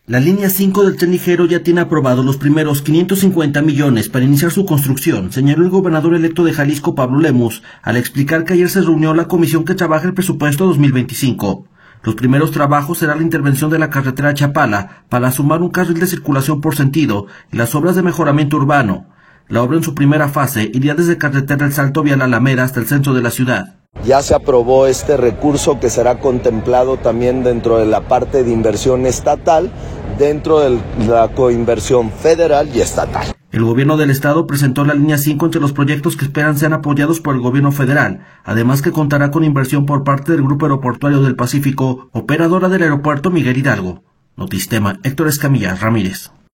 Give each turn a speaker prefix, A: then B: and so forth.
A: La línea 5 del tren ligero ya tiene aprobados los primeros 550 millones para iniciar su construcción, señaló el gobernador electo de Jalisco, Pablo Lemus, al explicar que ayer se reunió la comisión que trabaja el presupuesto 2025. Los primeros trabajos serán la intervención de la carretera Chapala para sumar un carril de circulación por sentido y las obras de mejoramiento urbano. La obra en su primera fase iría desde carretera El Salto vía la Alameda hasta el centro de la ciudad.
B: Ya se aprobó este recurso que será contemplado también dentro de la parte de inversión estatal, dentro de la coinversión federal y estatal.
A: El gobierno del estado presentó la línea 5 entre los proyectos que esperan sean apoyados por el gobierno federal, además que contará con inversión por parte del Grupo Aeroportuario del Pacífico, operadora del aeropuerto Miguel Hidalgo. Notistema, Héctor Escamilla Ramírez.